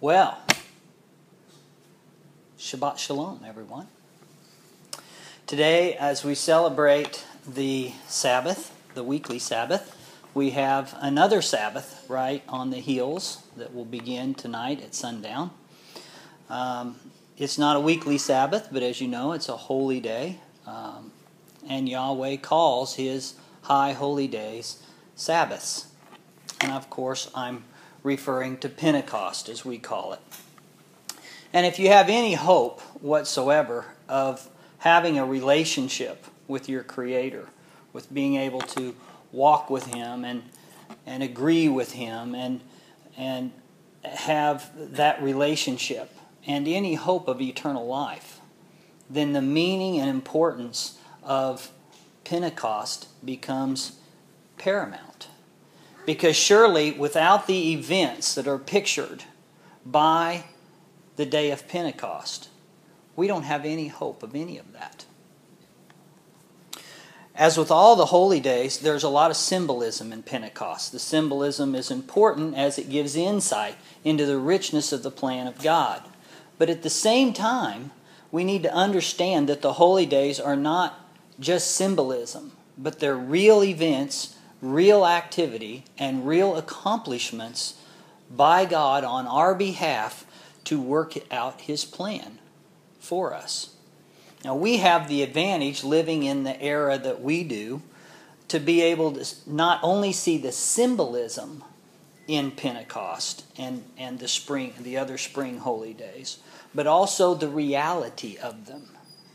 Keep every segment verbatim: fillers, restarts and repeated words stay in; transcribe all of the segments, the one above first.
Well, Shabbat Shalom, everyone. Today, as we celebrate the Sabbath, the weekly Sabbath, we have another Sabbath right on the heels that will begin tonight at sundown. Um, it's not a weekly Sabbath, but as you know, it's a holy day. Um, and Yahweh calls His high holy days Sabbaths. And of course, I'm referring to Pentecost, as we call it. And if you have any hope whatsoever of having a relationship with your Creator, with being able to walk with Him and and agree with Him and and have that relationship and any hope of eternal life, then the meaning and importance of Pentecost becomes paramount. Because surely without the events that are pictured by the day of Pentecost, we don't have any hope of any of that. As with all the holy days, there's a lot of symbolism in Pentecost. The symbolism is important as it gives insight into the richness of the plan of God. But at the same time, we need to understand that the holy days are not just symbolism, but they're real events, real activity, and real accomplishments by God on our behalf to work out His plan for us. Now, we have the advantage, living in the era that we do, to be able to not only see the symbolism in Pentecost and, and the spring, the other spring holy days, but also the reality of them.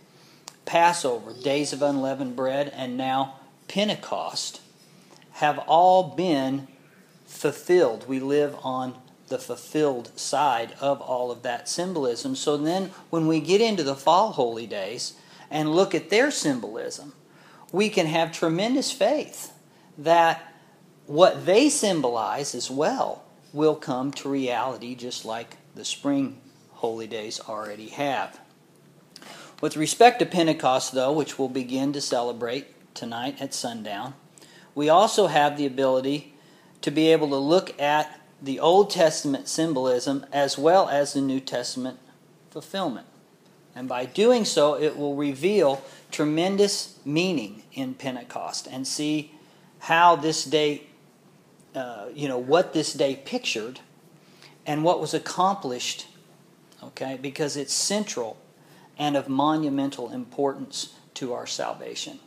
Passover, Days of Unleavened Bread, and now Pentecost have all been fulfilled. We live on the fulfilled side of all of that symbolism. So then when we get into the fall holy days and look at their symbolism, we can have tremendous faith that what they symbolize as well will come to reality, just like the spring holy days already have. With respect to Pentecost, though, which we'll begin to celebrate tonight at sundown, we also have the ability to be able to look at the Old Testament symbolism as well as the New Testament fulfillment. And by doing so, it will reveal tremendous meaning in Pentecost and see how this day, uh, you know, what this day pictured and what was accomplished, okay, because it's central and of monumental importance to our salvation,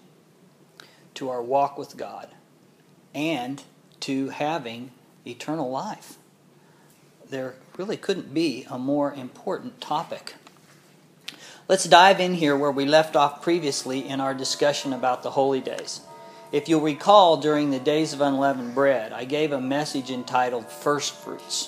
to our walk with God, and to having eternal life. There really couldn't be a more important topic. Let's dive in here where we left off previously in our discussion about the holy days. If you'll recall, during the Days of Unleavened Bread, I gave a message entitled First Fruits,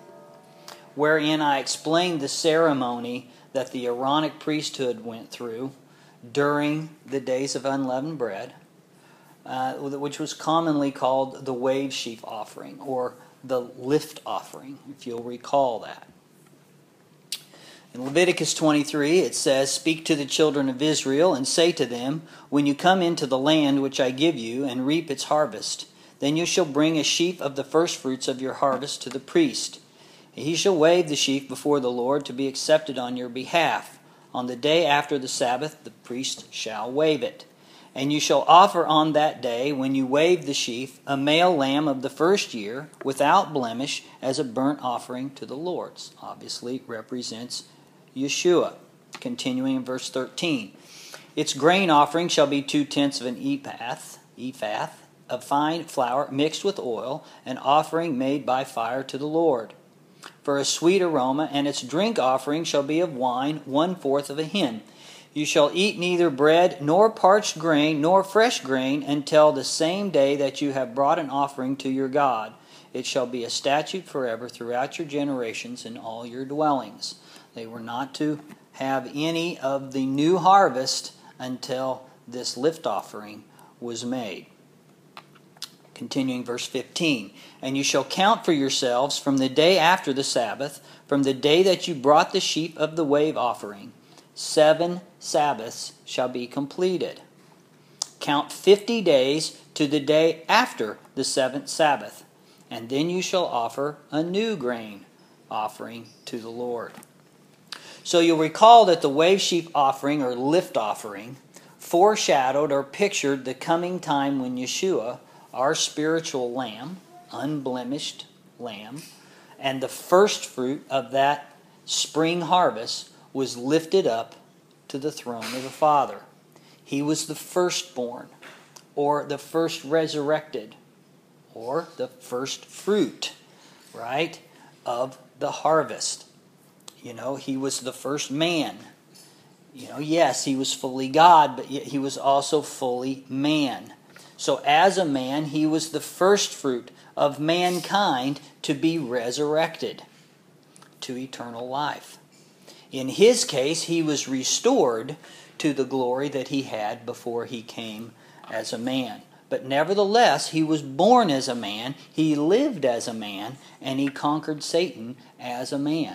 wherein I explained the ceremony that the Aaronic priesthood went through during the Days of Unleavened Bread, Uh, which was commonly called the wave sheaf offering, or the lift offering, if you'll recall that. In Leviticus twenty-three, it says, "Speak to the children of Israel, and say to them, when you come into the land which I give you, and reap its harvest, then you shall bring a sheaf of the firstfruits of your harvest to the priest. He shall wave the sheaf before the Lord to be accepted on your behalf. On the day after the Sabbath, the priest shall wave it. And you shall offer on that day, when you wave the sheaf, a male lamb of the first year, without blemish, as a burnt offering to the Lord." Obviously represents Yeshua. Continuing in verse thirteen. "Its grain offering shall be two-tenths of an ephah, ephah of fine flour mixed with oil, an offering made by fire to the Lord, for a sweet aroma, and its drink offering shall be of wine, one-fourth of a hin. You shall eat neither bread, nor parched grain, nor fresh grain, until the same day that you have brought an offering to your God. It shall be a statute forever throughout your generations in all your dwellings." They were not to have any of the new harvest until this lift offering was made. Continuing verse fifteen. "And you shall count for yourselves from the day after the Sabbath, from the day that you brought the sheaf of the wave offering. Seven Sabbaths shall be completed. Count fifty days to the day after the seventh Sabbath, and then you shall offer a new grain offering to the Lord. So you'll recall that the wave sheaf offering or lift offering foreshadowed or pictured the coming time when Yeshua, our spiritual lamb, unblemished lamb, and the first fruit of that spring harvest was lifted up to the throne of the Father. He was the firstborn, or the first resurrected, or the first fruit, right, of the harvest. You know, he was the first man. You know, yes, he was fully God, but yet he was also fully man. So as a man, he was the first fruit of mankind to be resurrected to eternal life. In his case, he was restored to the glory that he had before he came as a man. But nevertheless, he was born as a man, he lived as a man, and he conquered Satan as a man.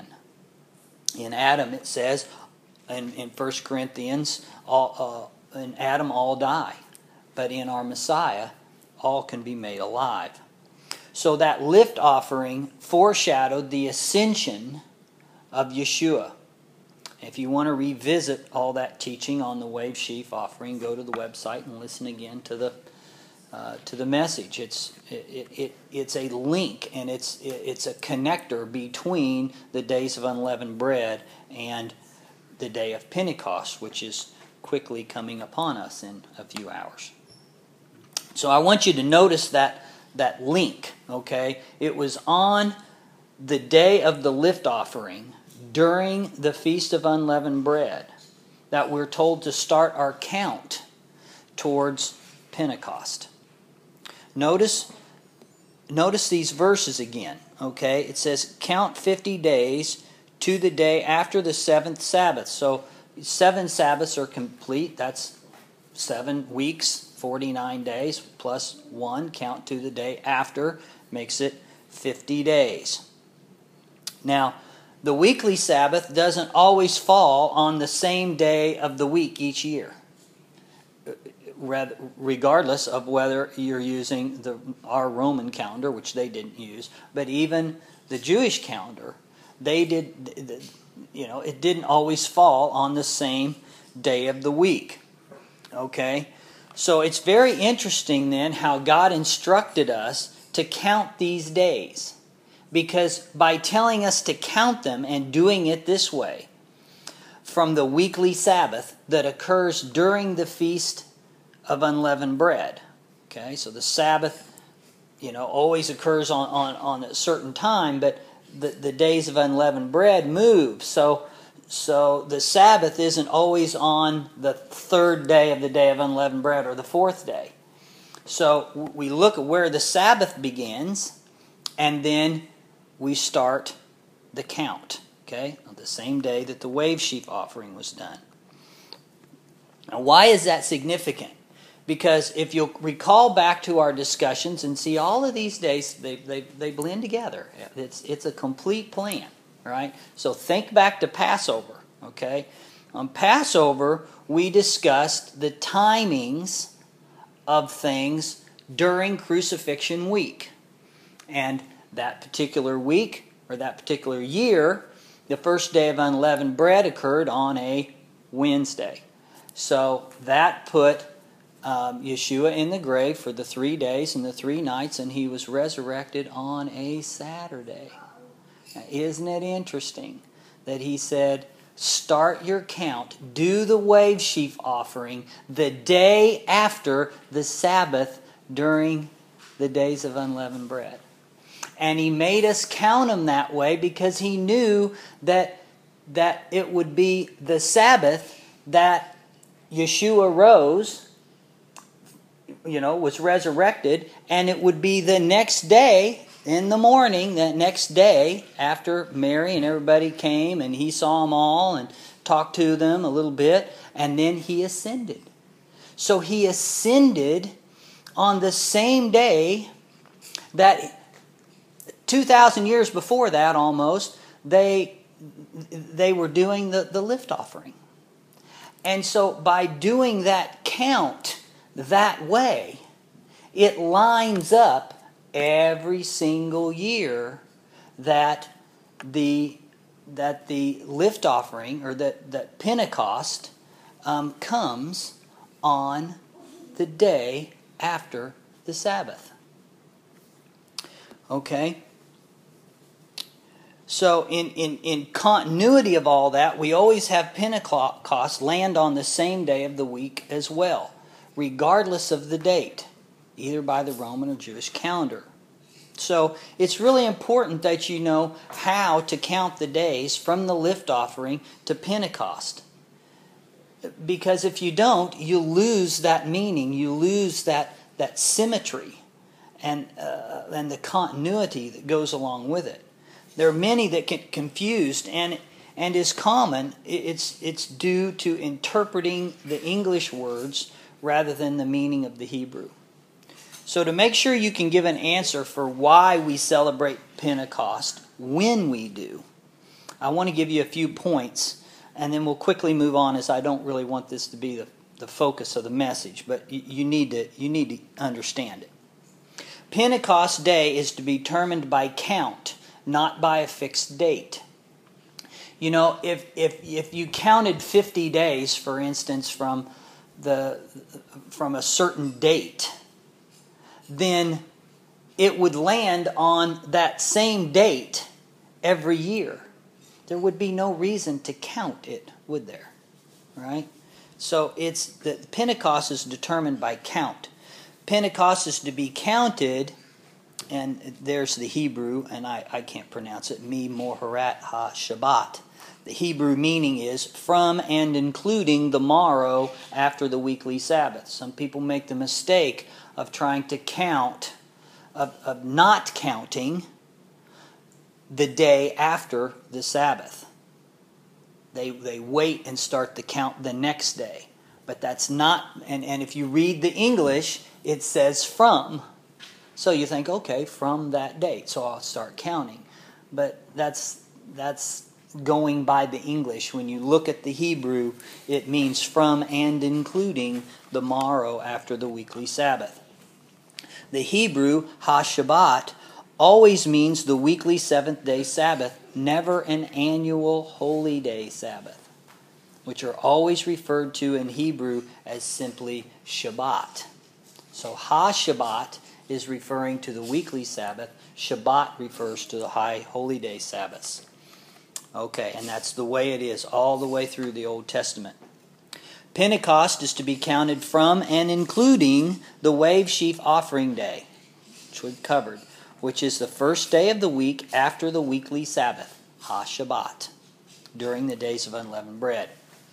In Adam, it says, in, in First Corinthians, all, uh, in Adam all die. But in our Messiah, all can be made alive. So that lift offering foreshadowed the ascension of Yeshua. If you want to revisit all that teaching on the wave sheaf offering, go to the website and listen again to the uh, to the message. It's it, it it's a link and it's it, it's a connector between the days of unleavened bread and the day of Pentecost, which is quickly coming upon us in a few hours. So I want you to notice that that link. Okay, it was on the day of the lift offering, during the Feast of Unleavened Bread, that we're told to start our count towards Pentecost. Notice, notice these verses again. Okay, it says, count fifty days to the day after the seventh Sabbath. So seven Sabbaths are complete. That's seven weeks, forty-nine days, plus one. Count to the day after, makes it fifty days. Now, the weekly Sabbath doesn't always fall on the same day of the week each year, regardless of whether you're using the our Roman calendar, which they didn't use, but even the Jewish calendar, they did, you know, it didn't always fall on the same day of the week. Okay? So it's very interesting then how God instructed us to count these days. Because by telling us to count them and doing it this way, from the weekly Sabbath that occurs during the Feast of Unleavened Bread. Okay, so the Sabbath, you know, always occurs on, on, on a certain time, but the, the days of unleavened bread move. So, so the Sabbath isn't always on the third day of the day of unleavened bread or the fourth day. So we look at where the Sabbath begins, and then we start the count, okay, on the same day that the wave sheaf offering was done. Now, why is that significant? Because if you'll recall back to our discussions and see all of these days, they they, they blend together. It's, it's a complete plan, right? So think back to Passover, okay? On Passover, we discussed the timings of things during crucifixion week. And that particular week, or that particular year, the first day of unleavened bread occurred on a Wednesday. So that put um, Yeshua in the grave for the three days and the three nights, and he was resurrected on a Saturday. Now, isn't it interesting that he said, start your count, do the wave sheaf offering the day after the Sabbath during the days of unleavened bread. And he made us count them that way because he knew that, that it would be the Sabbath that Yeshua rose, you know, was resurrected, and it would be the next day in the morning, that next day after Mary and everybody came and he saw them all and talked to them a little bit, and then he ascended. So he ascended on the same day that two thousand years before that almost, they they were doing the, the lift offering. And so by doing that count that way, it lines up every single year that the that the lift offering, or that, that Pentecost um, comes on the day after the Sabbath. Okay? So in, in, in continuity of all that, we always have Pentecost land on the same day of the week as well, regardless of the date, either by the Roman or Jewish calendar. So it's really important that you know how to count the days from the lift offering to Pentecost. Because if you don't, you lose that meaning, you lose that, that symmetry and, uh, and the continuity that goes along with it. There are many that get confused, and and is common. It's it's due to interpreting the English words rather than the meaning of the Hebrew. So to make sure you can give an answer for why we celebrate Pentecost when we do, I want to give you a few points, and then we'll quickly move on, as I don't really want this to be the, the focus of the message, but you, you need to you need to understand it. Pentecost Day is to be determined by count, not by a fixed date. You know, if if if you counted fifty days, for instance, from the from a certain date, then it would land on that same date every year. There would be no reason to count it, would there? Right? So it's the Pentecost is determined by count. Pentecost is to be counted. And there's the Hebrew, and I, I can't pronounce it, Mi Moharat Ha Shabbat. The Hebrew meaning is from and including the morrow after the weekly Sabbath. Some people make the mistake of trying to count, of, of not counting the day after the Sabbath. They, they wait and start the count the next day. But that's not, and, and if you read the English, it says from. So you think, okay, from that date, so I'll start counting. But that's that's going by the English. When you look at the Hebrew, it means from and including the morrow after the weekly Sabbath. The Hebrew, ha-Shabbat, always means the weekly seventh-day Sabbath, never an annual holy day Sabbath, which are always referred to in Hebrew as simply Shabbat. So ha-Shabbat is referring to the weekly Sabbath. Shabbat refers to the high holy day Sabbaths. Okay, and that's the way it is all the way through the Old Testament. Pentecost is to be counted from and including the wave sheaf offering day, which we've covered, which is the first day of the week after the weekly Sabbath, ha-Shabbat, during the days of unleavened bread.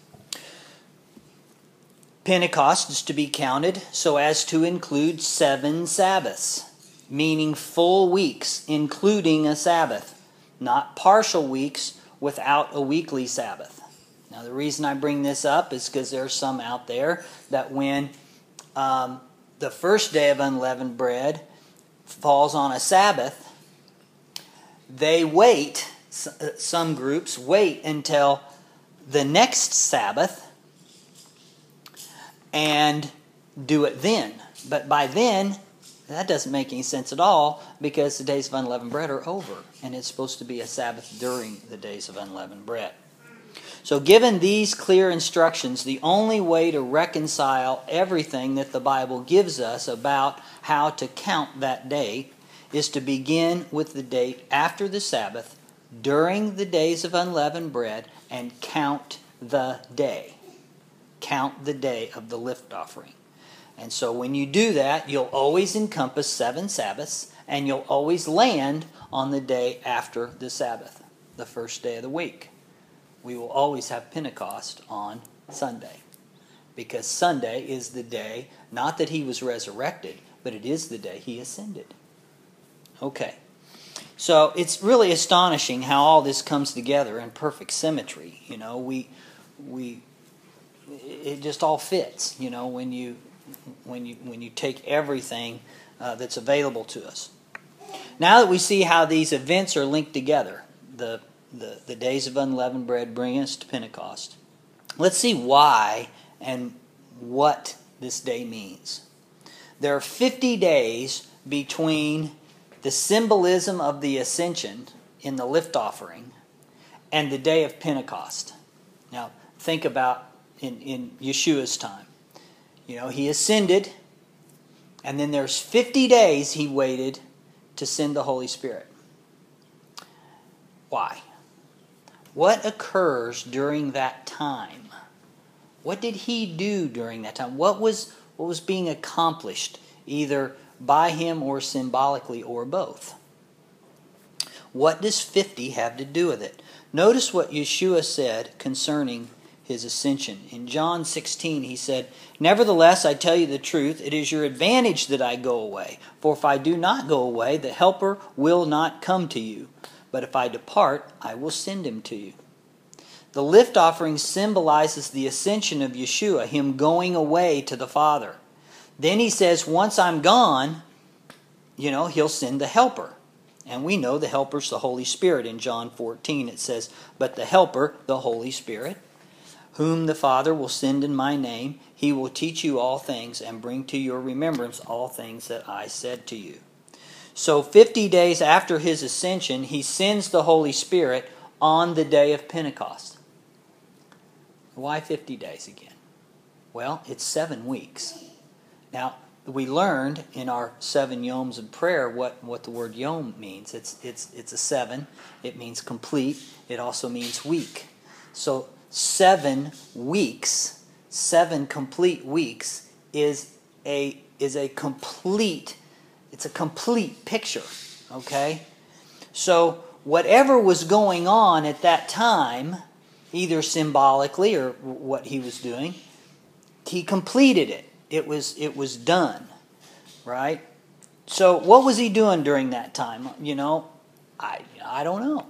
Pentecost is to be counted so as to include seven Sabbaths, meaning full weeks, including a Sabbath, not partial weeks without a weekly Sabbath. Now, the reason I bring this up is because there are some out there that when um, the first day of unleavened bread falls on a Sabbath, they wait, some groups wait until the next Sabbath and do it then. But by then, that doesn't make any sense at all, because the days of unleavened bread are over, and it's supposed to be a Sabbath during the days of unleavened bread. So given these clear instructions, the only way to reconcile everything that the Bible gives us about how to count that day is to begin with the date after the Sabbath, during the days of unleavened bread, and count the day. Count the day of the lift offering. And so when you do that, you'll always encompass seven Sabbaths, and you'll always land on the day after the Sabbath, the first day of the week. We will always have Pentecost on Sunday, because Sunday is the day, not that he was resurrected, but it is the day he ascended. Okay. So it's really astonishing how all this comes together in perfect symmetry. You know, we we it just all fits, you know, when you when you when you take everything uh, that's available to us. Now that we see how these events are linked together, the, the the days of unleavened bread bring us to Pentecost. Let's see why and what this day means. There are fifty days between the symbolism of the ascension in the lift offering and the day of Pentecost. Now, think about in, in Yeshua's time. You know, he ascended, and then there's fifty days he waited to send the Holy Spirit. Why? What occurs during that time? What did he do during that time? What was what was being accomplished, either by him or symbolically or both? What does fifty have to do with it? Notice what Yeshua said concerning his ascension. In John sixteen, he said, "Nevertheless, I tell you the truth, it is your advantage that I go away. For if I do not go away, the Helper will not come to you. But if I depart, I will send him to you." The lift offering symbolizes the ascension of Yeshua, him going away to the Father. Then he says, once I'm gone, you know, he'll send the Helper. And we know the Helper's the Holy Spirit. In John fourteen it says, "But the Helper, the Holy Spirit, whom the Father will send in my name, he will teach you all things and bring to your remembrance all things that I said to you." So fifty days after his ascension, he sends the Holy Spirit on the day of Pentecost. Why fifty days again? Well, it's seven weeks. Now, we learned in our seven yoms of prayer what, what the word yom means. It's, it's, it's a seven. It means complete. It also means week. So seven weeks, seven complete weeks is a, is a complete, it's a complete picture. Okay? So whatever was going on at that time, either symbolically or what he was doing, he completed it. It was it was done, right? So what was he doing during that time? You know, I I don't know.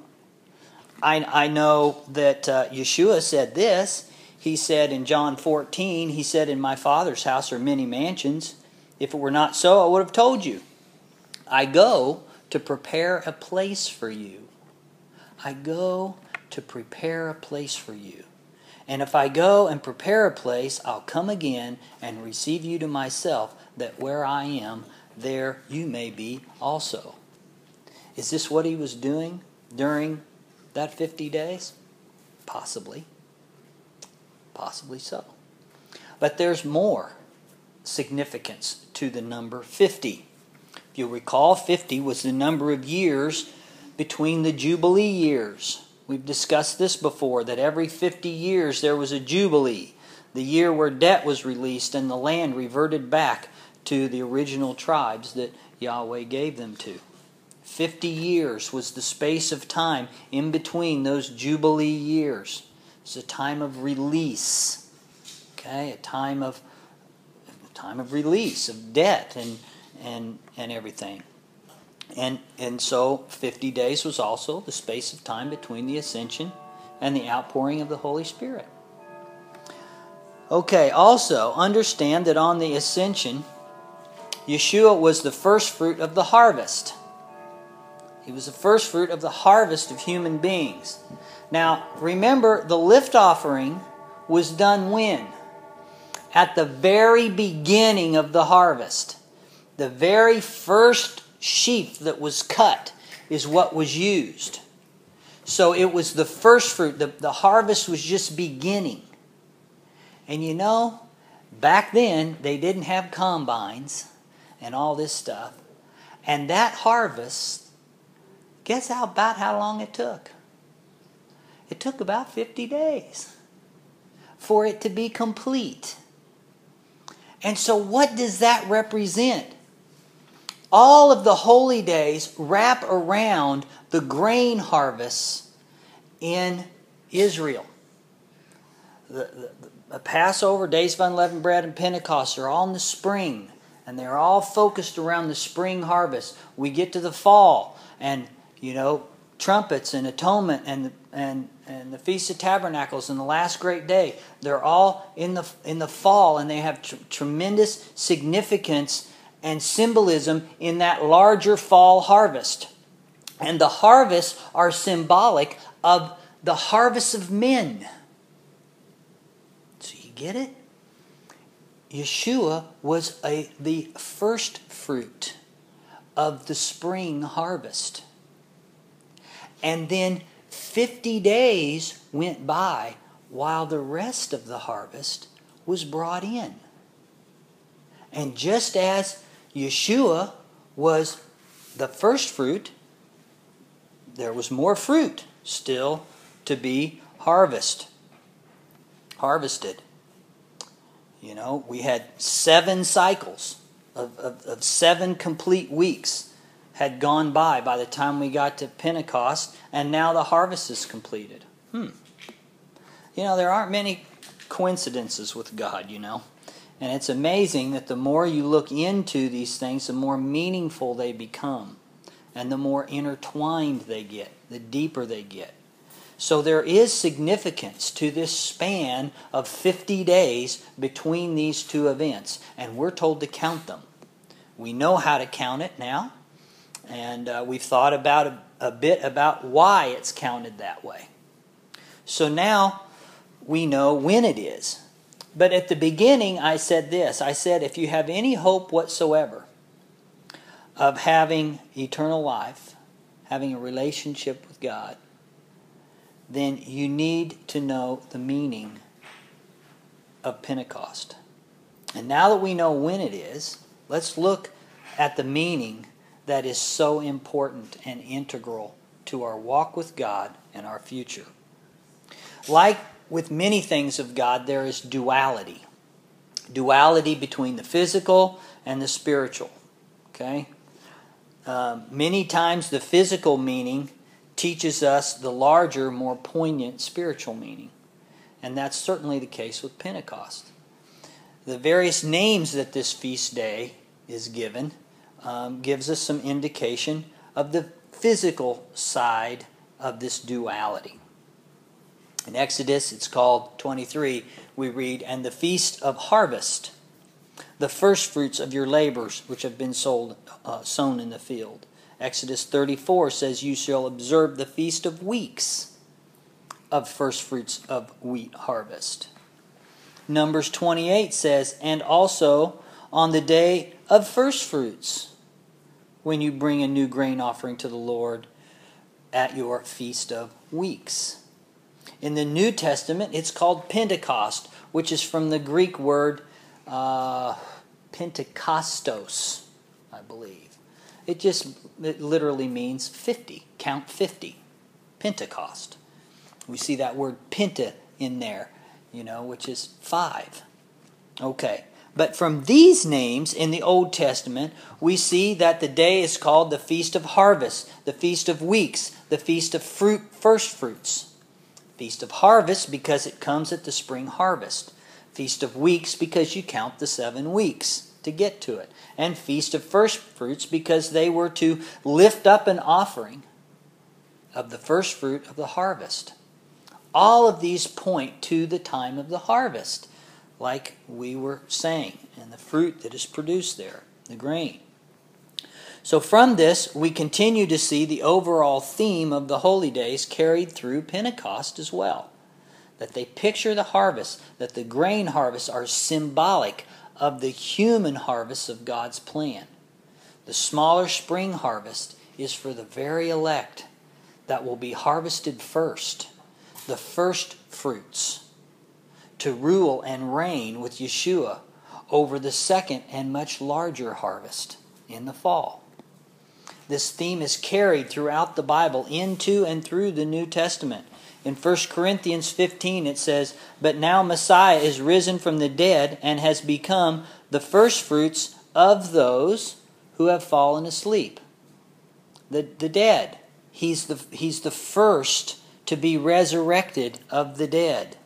I I know that uh, Yeshua said this. He said in John fourteen, he said, "In my Father's house are many mansions. If it were not so, I would have told you. I go to prepare a place for you. I go to prepare a place for you. And if I go and prepare a place, I'll come again and receive you to myself, that where I am, there you may be also." Is this what he was doing during that fifty days? Possibly. Possibly so. But there's more significance to the number fifty. If you'll recall, fifty was the number of years between the Jubilee years. We've discussed this before, that every fifty years there was a Jubilee, the year where debt was released and the land reverted back to the original tribes that Yahweh gave them to. Fifty years was the space of time in between those Jubilee years. It's a time of release, okay, a time of a time of release of debt and and and everything. And and so fifty days was also the space of time between the ascension and the outpouring of the Holy Spirit. Okay, also understand that on the ascension, Yeshua was the first fruit of the harvest. He was the first fruit of the harvest of human beings. Now, remember, the lift offering was done when? At the very beginning of the harvest. The very first sheaf that was cut is what was used. So it was the first fruit. The, the harvest was just beginning. And you know, back then they didn't have combines and all this stuff. And that harvest, guess how about how long it took? It took about fifty days for it to be complete. And so what does that represent? All of the holy days wrap around the grain harvests in Israel. The, the, the Passover, Days of Unleavened Bread, and Pentecost are all in the spring. And they're all focused around the spring harvest. We get to the fall, and, you know, trumpets and atonement and the, and and the Feast of Tabernacles and the last great day. They're all in the in the fall, and they have tr- tremendous significance and symbolism in that larger fall harvest. And the harvests are symbolic of the harvest of men. So you get it? Yeshua was a the first fruit of the spring harvest. And then fifty days went by while the rest of the harvest was brought in. And just as Yeshua was the first fruit, there was more fruit still to be harvest, harvested. You know, we had seven cycles of, of, of seven complete weeks had gone by by the time we got to Pentecost, and now the harvest is completed. Hmm. You know, there aren't many coincidences with God, you know. And it's amazing that the more you look into these things, the more meaningful they become. And the more intertwined they get, the deeper they get. So there is significance to this span of fifty days between these two events. And we're told to count them. We know how to count it now. And uh, we've thought about a, a bit about why it's counted that way. So now we know when it is. But at the beginning I said this. I said if you have any hope whatsoever of having eternal life, having a relationship with God, then you need to know the meaning of Pentecost. And now that we know when it is, let's look at the meaning that is so important and integral to our walk with God and our future. Like with many things of God, there is duality. Duality between the physical and the spiritual. Okay? Um, many times the physical meaning teaches us the larger, more poignant spiritual meaning. And that's certainly the case with Pentecost. The various names that this feast day is given um, gives us some indication of the physical side of this duality. In Exodus, it's called twenty-three, we read, "And the feast of harvest, the first fruits of your labors which have been sold, uh, sown in the field." Exodus thirty-four says, "You shall observe the feast of weeks of first fruits of wheat harvest." Numbers twenty-eight says, "And also on the day of first fruits, when you bring a new grain offering to the Lord at your feast of weeks." In the New Testament, it's called Pentecost, which is from the Greek word uh, Pentekostos, I believe. It just it literally means fifty. Count fifty. Pentecost. We see that word penta in there, you know, which is five. Okay. But from these names in the Old Testament, we see that the day is called the Feast of Harvest, the Feast of Weeks, the Feast of Fruit, First Fruits. Feast of Harvest because it comes at the spring harvest. Feast of Weeks because you count the seven weeks to get to it. And Feast of First Fruits because they were to lift up an offering of the first fruit of the harvest. All of these point to the time of the harvest, like we were saying, and the fruit that is produced there, the grain. So from this, we continue to see the overall theme of the holy days carried through Pentecost as well. That they picture the harvest, that the grain harvests are symbolic of the human harvest of God's plan. The smaller spring harvest is for the very elect that will be harvested first, the first fruits, to rule and reign with Yeshua over the second and much larger harvest in the fall. This theme is carried throughout the Bible into and through the New Testament. In First Corinthians fifteen it says, "But now Messiah is risen from the dead and has become the firstfruits of those who have fallen asleep." The, the dead. He's the, he's the first to be resurrected of the dead.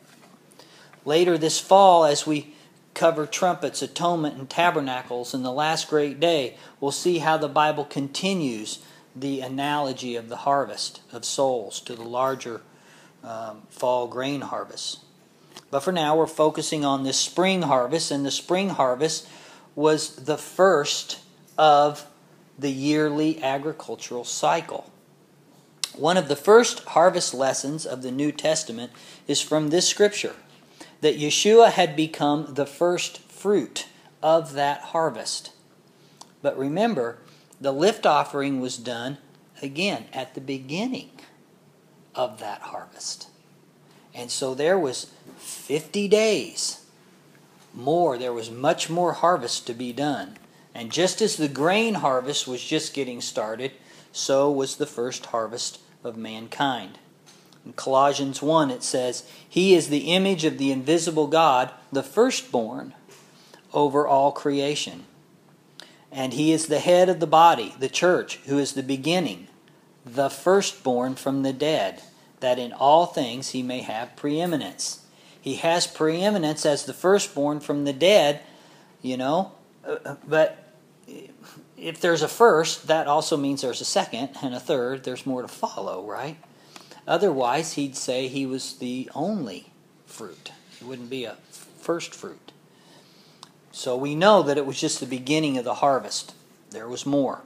Later this fall, as we cover trumpets, atonement, and tabernacles in the last great day, we'll see how the Bible continues the analogy of the harvest of souls to the larger um, fall grain harvest. But for now, we're focusing on this spring harvest, and the spring harvest was the first of the yearly agricultural cycle. One of the first harvest lessons of the New Testament is from this scripture, that Yeshua had become the first fruit of that harvest. But remember, the lift offering was done, again, at the beginning of that harvest. And so there was fifty days more. There was much more harvest to be done. And just as the grain harvest was just getting started, so was the first harvest of mankind. In Colossians one it says, He is the image of the invisible God, the firstborn over all creation. And He is the head of the body, the church, who is the beginning, the firstborn from the dead, that in all things He may have preeminence. He has preeminence as the firstborn from the dead, you know, but if there's a first, that also means there's a second, and a third, there's more to follow, right? Otherwise, He'd say He was the only fruit. It wouldn't be a first fruit. So we know that it was just the beginning of the harvest. There was more.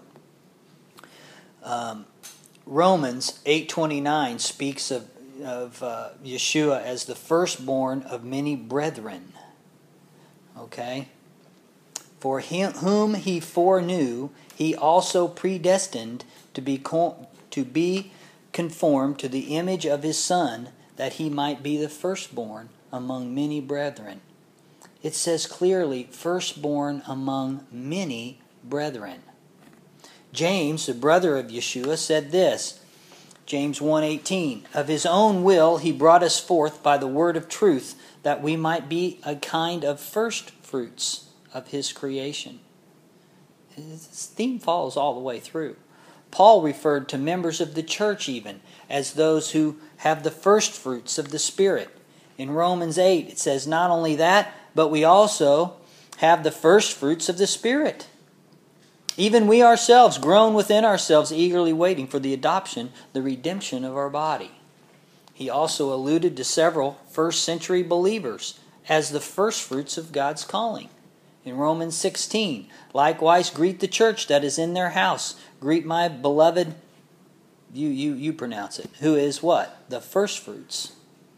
Um, Romans eight twenty-nine speaks of, of uh, Yeshua as the firstborn of many brethren. Okay? For him, whom He foreknew, He also predestined to be con- to be conformed to the image of His Son, that He might be the firstborn among many brethren. It says clearly, firstborn among many brethren. James, the brother of Yeshua, said this, James one eighteen, Of His own will He brought us forth by the word of truth, that we might be a kind of first fruits of His creation. This theme follows all the way through. Paul referred to members of the church even as those who have the first fruits of the Spirit. In Romans eight it says not only that, but we also have the first fruits of the Spirit. Even we ourselves, groan within ourselves, eagerly waiting for the adoption, the redemption of our body. He also alluded to several first century believers as the first fruits of God's calling. In Romans sixteen, likewise greet the church that is in their house. Greet my beloved, you you you pronounce it, who is what? The first fruits.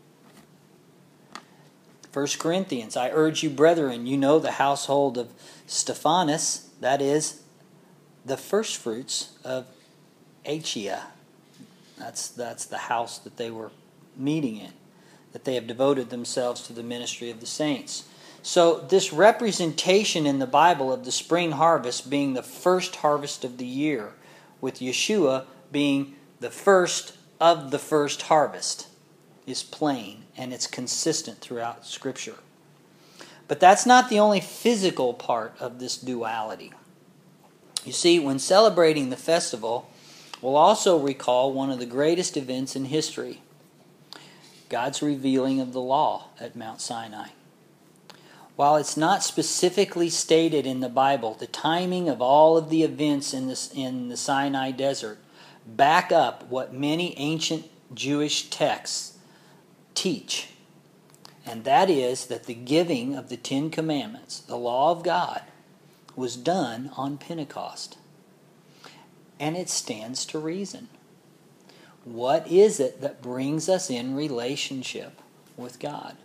First Corinthians, I urge you, brethren, you know the household of Stephanas, that is, the first fruits of Achaia. That's, that's the house that they were meeting in, that they have devoted themselves to the ministry of the saints. So this representation in the Bible of the spring harvest being the first harvest of the year, with Yeshua being the first of the first harvest, is plain, and it's consistent throughout Scripture. But that's not the only physical part of this duality. You see, when celebrating the festival, we'll also recall one of the greatest events in history, God's revealing of the law at Mount Sinai. While it's not specifically stated in the Bible, the timing of all of the events in, this, in the Sinai desert back up what many ancient Jewish texts teach. And that is that the giving of the Ten Commandments, the law of God, was done on Pentecost. And it stands to reason. What is it that brings us in relationship with God?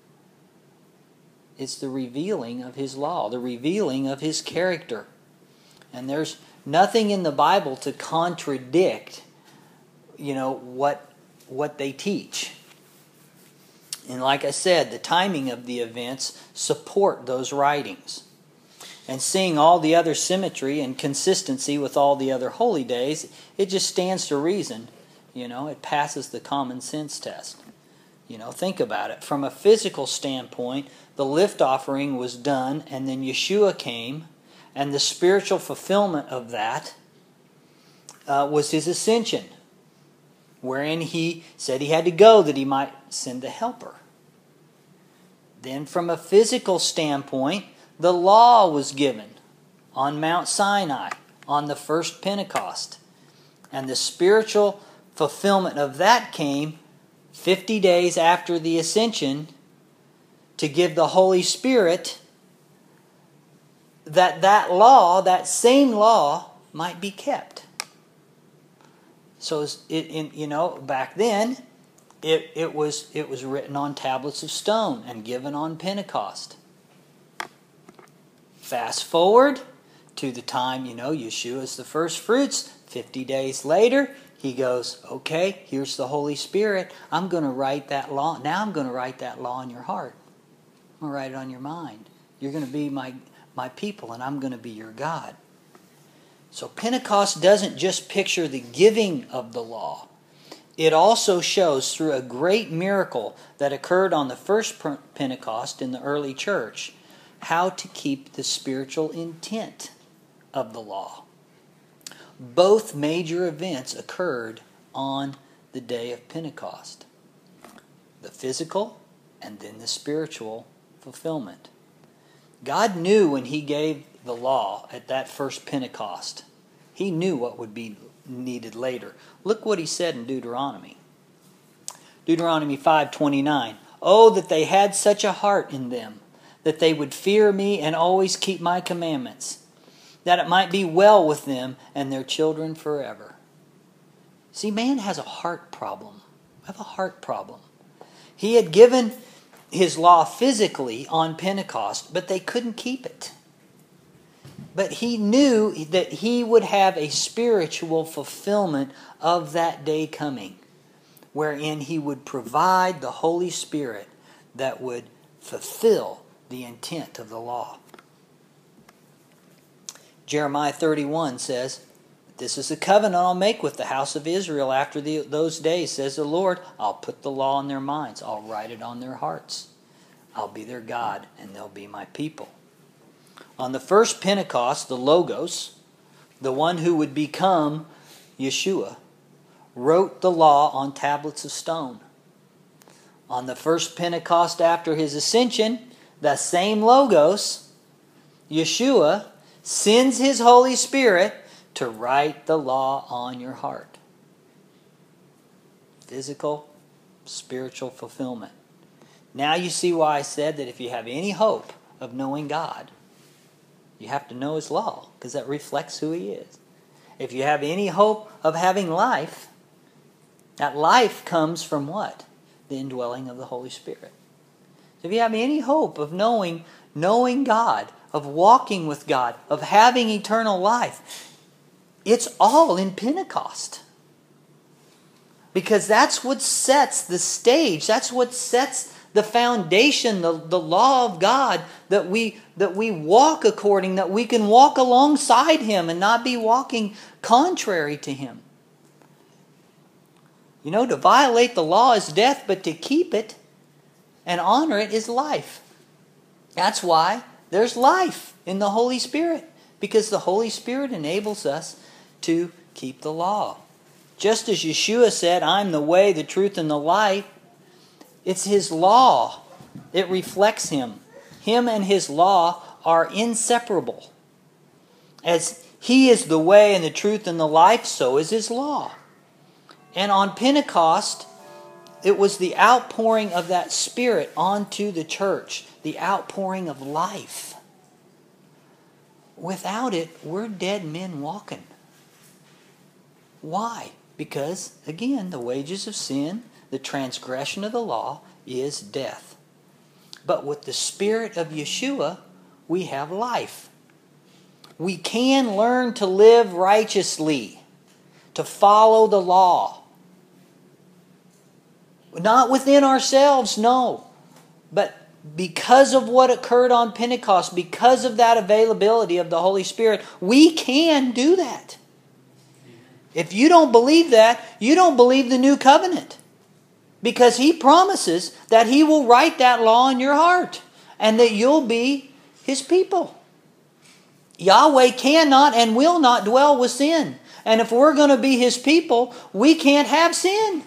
It's the revealing of His law, the revealing of His character. And there's nothing in the Bible to contradict, you know, what, what they teach. And like I said, the timing of the events support those writings. And seeing all the other symmetry and consistency with all the other holy days, it just stands to reason. You know, it passes the common sense test. You know, think about it. From a physical standpoint, the lift offering was done, and then Yeshua came, and the spiritual fulfillment of that uh, was His ascension, wherein He said He had to go that He might send the Helper. Then from a physical standpoint, the law was given on Mount Sinai, on the first Pentecost. And the spiritual fulfillment of that came fifty days after the ascension to give the Holy Spirit that that law, that same law, might be kept. So, it, in, you know, back then, it, it was it was written on tablets of stone and given on Pentecost. Fast forward to the time, you know, Yeshua is the first fruits. fifty days later, he goes, okay, here's the Holy Spirit. I'm going to write that law. Now I'm going to write that law in your heart. I'm going to write it on your mind. You're going to be my, my people, and I'm going to be your God. So Pentecost doesn't just picture the giving of the law. It also shows through a great miracle that occurred on the first Pentecost in the early church how to keep the spiritual intent of the law. Both major events occurred on the day of Pentecost. The physical and then the spiritual fulfillment. God knew when He gave the law at that first Pentecost. He knew what would be needed later. Look what He said in Deuteronomy. Deuteronomy five twenty-nine. Oh, that they had such a heart in them, that they would fear me and always keep my commandments, that it might be well with them and their children forever. See, man has a heart problem. I have a heart problem. He had given His law physically on Pentecost, but they couldn't keep it. But He knew that He would have a spiritual fulfillment of that day coming, wherein He would provide the Holy Spirit that would fulfill the intent of the law. Jeremiah thirty-one says, this is the covenant I'll make with the house of Israel after the, those days, says the Lord. I'll put the law in their minds. I'll write it on their hearts. I'll be their God, and they'll be my people. On the first Pentecost, the Logos, the one who would become Yeshua, wrote the law on tablets of stone. On the first Pentecost after His ascension, the same Logos, Yeshua, sends His Holy Spirit to write the law on your heart. Physical, spiritual fulfillment. Now you see why I said that if you have any hope of knowing God, you have to know His law, because that reflects who He is. If you have any hope of having life, that life comes from what? The indwelling of the Holy Spirit. So if you have any hope of knowing, knowing God, of walking with God, of having eternal life, it's all in Pentecost. Because that's what sets the stage. That's what sets the foundation, the, the law of God, that we that we walk according, that we can walk alongside Him and not be walking contrary to Him. You know, to violate the law is death, but to keep it and honor it is life. That's why there's life in the Holy Spirit, because the Holy Spirit enables us to keep the law. Just as Yeshua said, I'm the way, the truth, and the life, it's His law. It reflects Him. Him and His law are inseparable. As He is the way and the truth and the life, so is His law. And on Pentecost, it was the outpouring of that Spirit onto the church. The outpouring of life. Without it, we're dead men walking. Why? Because, again, the wages of sin, the transgression of the law, is death. But with the Spirit of Yeshua, we have life. We can learn to live righteously, to follow the law. Not within ourselves, no. But because of what occurred on Pentecost, because of that availability of the Holy Spirit, we can do that. If you don't believe that, you don't believe the new covenant. Because He promises that He will write that law in your heart and that you'll be His people. Yahweh cannot and will not dwell with sin. And if we're going to be His people, we can't have sin.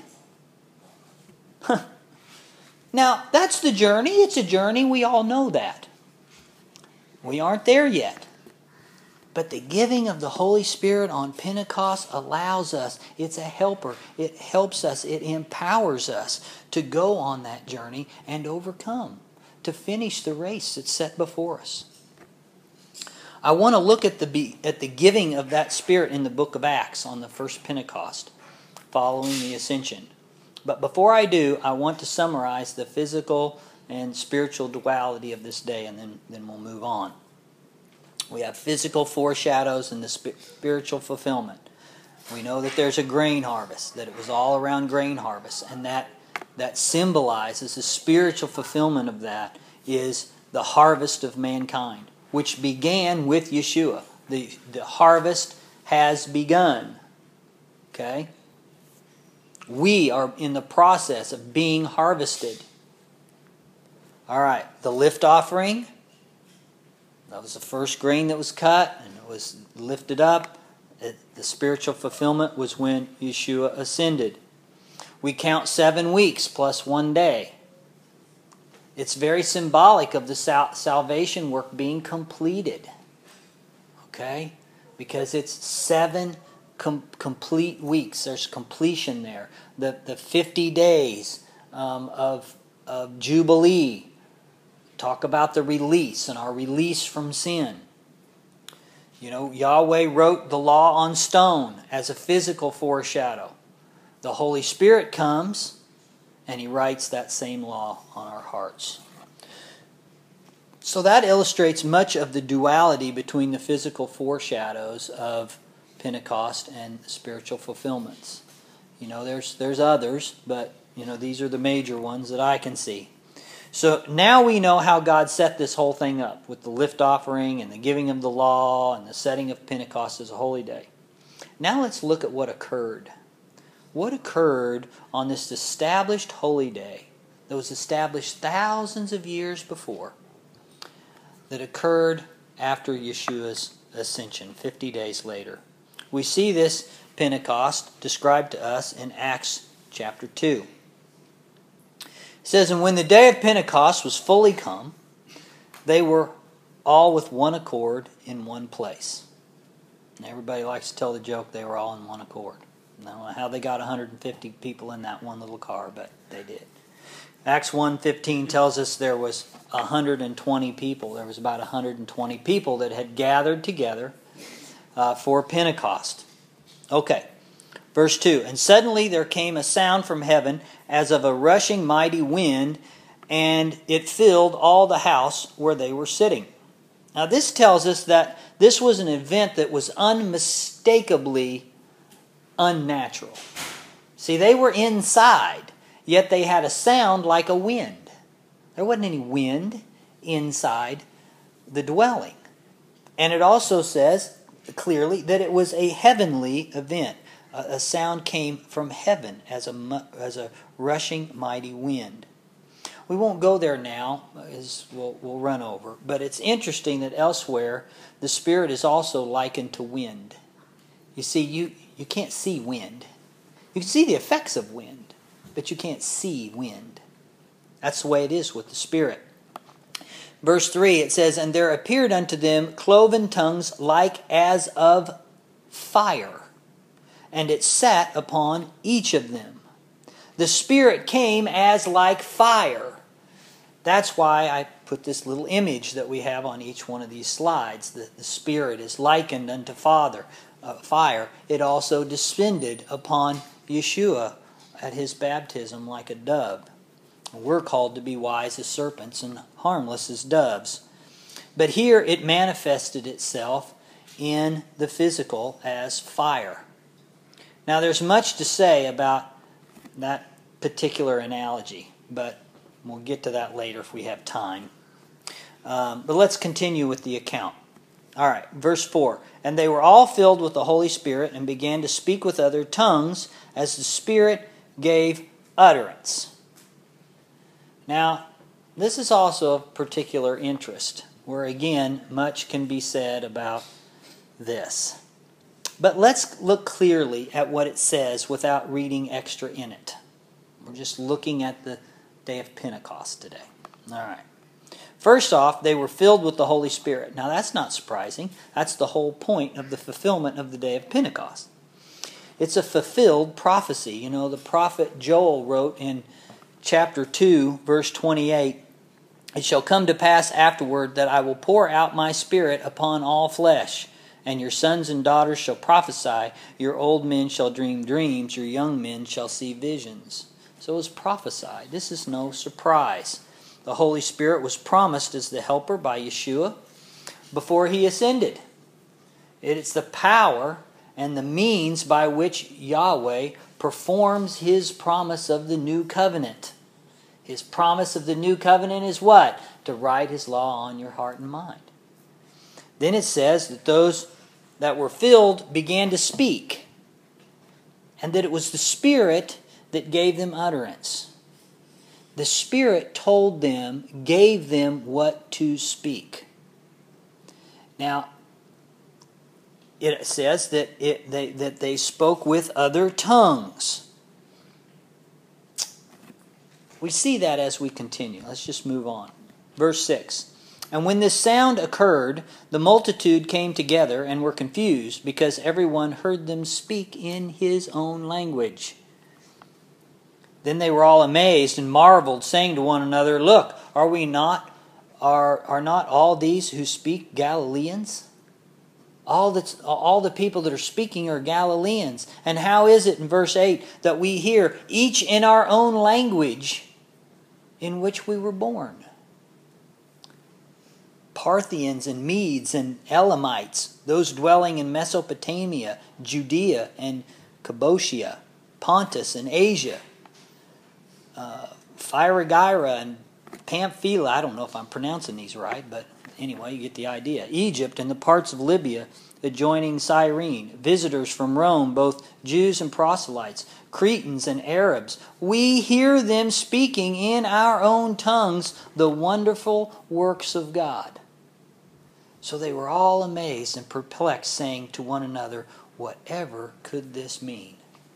Now, that's the journey. It's a journey. We all know that. We aren't there yet. But the giving of the Holy Spirit on Pentecost allows us. It's a helper. It helps us. It empowers us to go on that journey and overcome, to finish the race that's set before us. I want to look at the at the giving of that Spirit in the book of Acts on the first Pentecost, following the ascension. But before I do, I want to summarize the physical and spiritual duality of this day, and then, then we'll move on. We have physical foreshadows and the spiritual fulfillment. We know that there's a grain harvest, that it was all around grain harvest, and that that symbolizes the spiritual fulfillment of that is the harvest of mankind, which began with Yeshua. The, the harvest has begun. Okay? We are in the process of being harvested. All right, the lift offering, that was the first grain that was cut and it was lifted up. It, the spiritual fulfillment was when Yeshua ascended. We count seven weeks plus one day. It's very symbolic of the sal- salvation work being completed. Okay? Because it's seven com- complete weeks. There's completion there. The, the fifty days um, of, of Jubilee talk about the release and our release from sin. You know, Yahweh wrote the law on stone as a physical foreshadow. The Holy Spirit comes and He writes that same law on our hearts. So that illustrates much of the duality between the physical foreshadows of Pentecost and spiritual fulfillments. You know, there's there's others, but you know, these are the major ones that I can see. So now we know how God set this whole thing up with the lift offering and the giving of the law and the setting of Pentecost as a holy day. Now let's look at what occurred. What occurred on this established holy day that was established thousands of years before, that occurred after Yeshua's ascension, fifty days later. We see this Pentecost described to us in Acts chapter two. It says, "And when the day of Pentecost was fully come, they were all with one accord in one place." And everybody likes to tell the joke they were all in one accord. I don't know how they got one hundred fifty people in that one little car, but they did. Acts one fifteen tells us there was one hundred twenty people. There was about one hundred twenty people that had gathered together uh, for Pentecost. Okay, verse two. "And suddenly there came a sound from heaven as of a rushing mighty wind, and it filled all the house where they were sitting." Now this tells us that this was an event that was unmistakably unnatural. See, they were inside, yet they had a sound like a wind. There wasn't any wind inside the dwelling. And it also says clearly that it was a heavenly event. A, a sound came from heaven as a, as a rushing mighty wind. We won't go there now, as we'll, we'll run over. But it's interesting that elsewhere the Spirit is also likened to wind. You see, you, you can't see wind. You can see the effects of wind, but you can't see wind. That's the way it is with the Spirit. Verse three, it says, "And there appeared unto them cloven tongues like as of fire, and it sat upon each of them. The Spirit came as like fire." That's why I put this little image that we have on each one of these slides. The, the Spirit is likened unto Father, uh, fire. It also descended upon Yeshua at His baptism like a dove. We're called to be wise as serpents and harmless as doves. But here it manifested itself in the physical as fire. Now there's much to say about that particular analogy, but we'll get to that later if we have time. Um, but let's continue with the account. All right, verse four. "And they were all filled with the Holy Spirit and began to speak with other tongues as the Spirit gave utterance." Now, this is also of particular interest, where again, much can be said about this. But let's look clearly at what it says without reading extra in it. We're just looking at the day of Pentecost today. All right. First off, they were filled with the Holy Spirit. Now, that's not surprising. That's the whole point of the fulfillment of the day of Pentecost. It's a fulfilled prophecy. You know, the prophet Joel wrote in chapter two, verse twenty-eight, "It shall come to pass afterward that I will pour out my Spirit upon all flesh, and your sons and daughters shall prophesy, your old men shall dream dreams, your young men shall see visions." So it was prophesied. This is no surprise. The Holy Spirit was promised as the helper by Yeshua before He ascended. It's the power and the means by which Yahweh performs His promise of the new covenant. His promise of the new covenant is what? To write His law on your heart and mind. Then it says that those that were filled began to speak, and that it was the Spirit that gave them utterance. The Spirit told them, gave them what to speak. Now, it says that it, they, that they spoke with other tongues. We see that as we continue. Let's just move on. Verse six. And when this sound occurred, the multitude came together and were confused, because everyone heard them speak in his own language. Then they were all amazed and marveled, saying to one another, Look, are we not, are, are not all these who speak Galileans? All, that's, all the people that are speaking are Galileans. And how is it in verse eight that we hear each in our own language in which we were born? Parthians and Medes and Elamites, those dwelling in Mesopotamia, Judea and Cappadocia, Pontus and Asia, uh, Phrygia and Pamphylia, I don't know if I'm pronouncing these right, but anyway, you get the idea. Egypt and the parts of Libya adjoining Cyrene, visitors from Rome, both Jews and proselytes, Cretans and Arabs. We hear them speaking in our own tongues the wonderful works of God. So they were all amazed and perplexed, saying to one another, Whatever could this mean?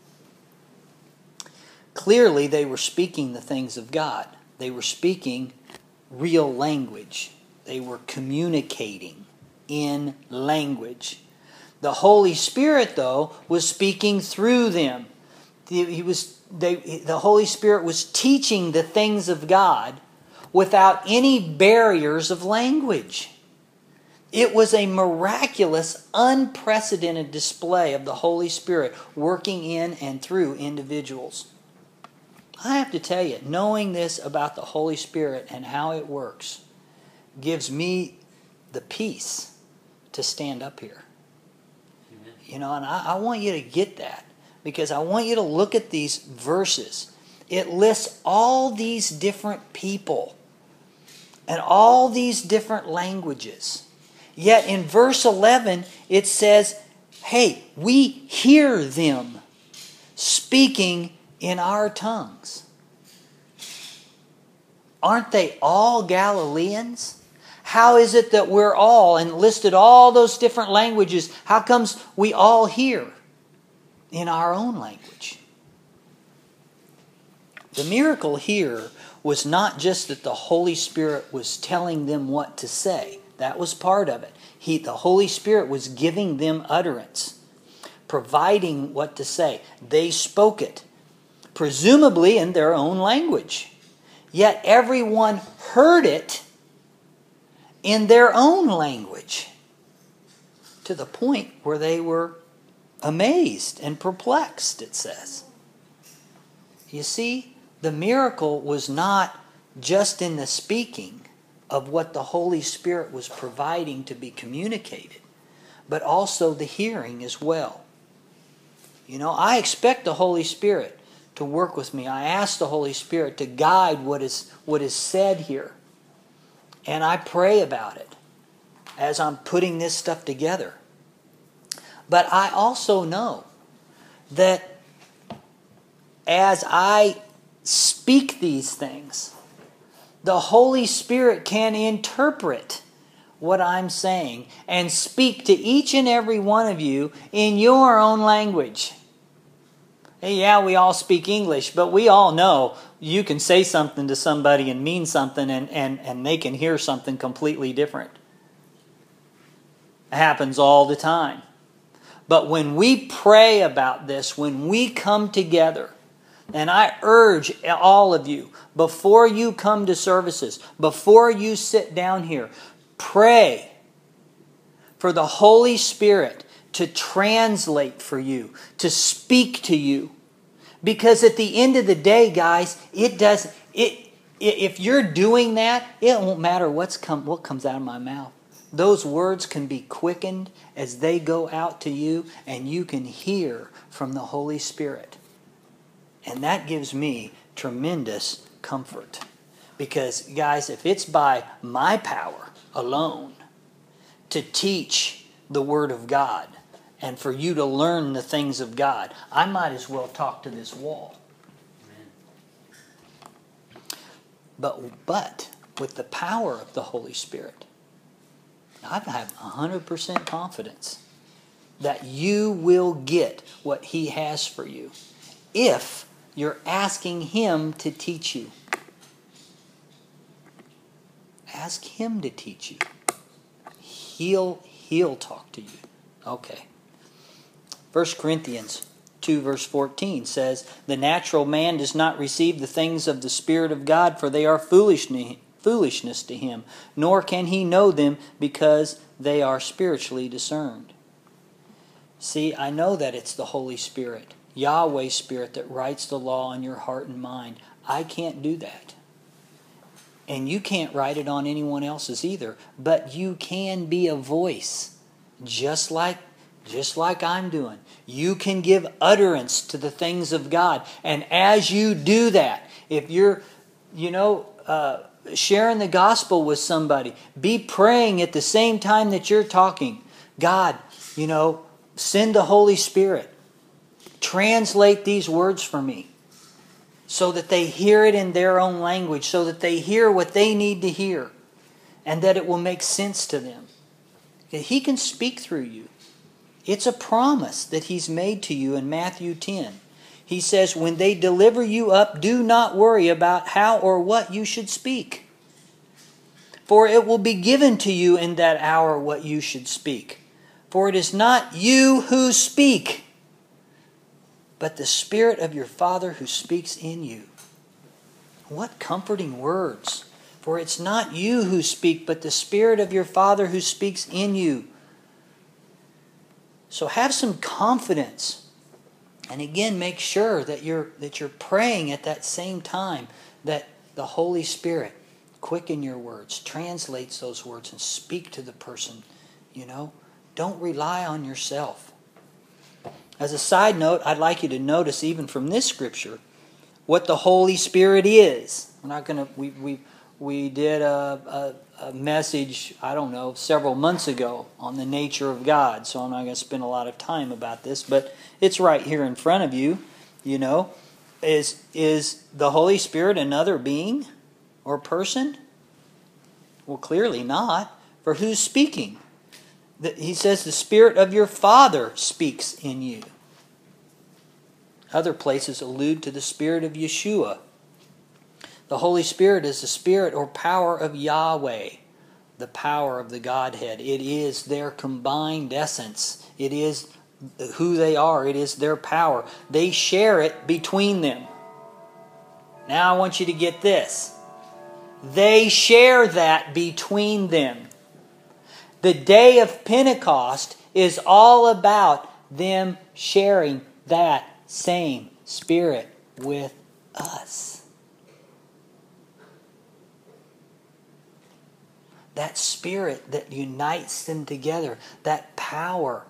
Clearly, they were speaking the things of God. They were speaking real language. They were communicating in language. The Holy Spirit, though, was speaking through them. He was, they, the Holy Spirit was teaching the things of God without any barriers of language. It was a miraculous, unprecedented display of the Holy Spirit working in and through individuals. I have to tell you, knowing this about the Holy Spirit and how it works gives me the peace to stand up here. Amen. You know, and I, I want you to get that, because I want you to look at these verses. It lists all these different people and all these different languages. Yet in verse eleven, it says, hey, we hear them speaking in our tongues. Aren't they all Galileans? How is it that we're all, and listed all those different languages, how comes we all hear in our own language? The miracle here was not just that the Holy Spirit was telling them what to say. That was part of it. He, the Holy Spirit was giving them utterance, providing what to say. They spoke it, presumably in their own language. Yet everyone heard it in their own language, to the point where they were amazed and perplexed, it says. You see, the miracle was not just in the speaking of what the Holy Spirit was providing to be communicated, but also the hearing as well. You know, I expect the Holy Spirit to work with me. I ask the Holy Spirit to guide what is what is said here. And I pray about it as I'm putting this stuff together. But I also know that as I speak these things, the Holy Spirit can interpret what I'm saying and speak to each and every one of you in your own language. Hey, yeah, we all speak English, but we all know you can say something to somebody and mean something, and, and, and they can hear something completely different. It happens all the time. But when we pray about this, when we come together, and I urge all of you, before you come to services, before you sit down here, pray for the Holy Spirit to translate for you, to speak to you. Because at the end of the day, guys, it does it if you're doing that, it won't matter what's come what comes out of my mouth. those words can be quickened as they go out to you, and you can hear from the Holy Spirit. And that gives me tremendous comfort. Because, guys, if it's by my power alone to teach the Word of God and for you to learn the things of God, I might as well talk to this wall. Amen. But, but with the power of the Holy Spirit, I have one hundred percent confidence that you will get what He has for you if you're asking Him to teach you. Ask Him to teach you. He'll, he'll talk to you. Okay. First Corinthians two verse fourteen says, "The natural man does not receive the things of the Spirit of God, for they are foolishness foolishness to him, nor can he know them because they are spiritually discerned." See, I know that it's the Holy Spirit, Yahweh's Spirit, that writes the law on your heart and mind. I can't do that. And you can't write it on anyone else's either. But you can be a voice, just like, just like I'm doing. You can give utterance to the things of God. And as you do that, if you're, you know, uh, sharing the gospel with somebody, be praying at the same time that you're talking. God, you know, send the Holy Spirit. Translate these words for me so that they hear it in their own language, so that they hear what they need to hear, and that it will make sense to them. He can speak through you. It's a promise that He's made to you in Matthew ten. He says, when they deliver you up, do not worry about how or what you should speak. For it will be given to you in that hour what you should speak. For it is not you who speak, but the Spirit of your Father who speaks in you. What comforting words. For it's not you who speak, but the Spirit of your Father who speaks in you. So have some confidence. And again, make sure that you're that you're praying at that same time, that the Holy Spirit quicken your words, translates those words, and speak to the person. You know, don't rely on yourself. As a side note, I'd like you to notice, even from this scripture, what the Holy Spirit is. We're not going to. We we we did a, a, a message, I don't know, several months ago on the nature of God. So I'm not going to spend a lot of time about this, but it's right here in front of you. You know, is is the Holy Spirit another being or person? Well, clearly not. For who's speaking? He says the Spirit of your Father speaks in you. Other places allude to the Spirit of Yeshua. The Holy Spirit is the Spirit or power of Yahweh, the power of the Godhead. It is their combined essence. It is who they are. It is their power. They share it between them. Now I want you to get this. They share that between them. The day of Pentecost is all about them sharing that same Spirit with us. That Spirit that unites them together, that power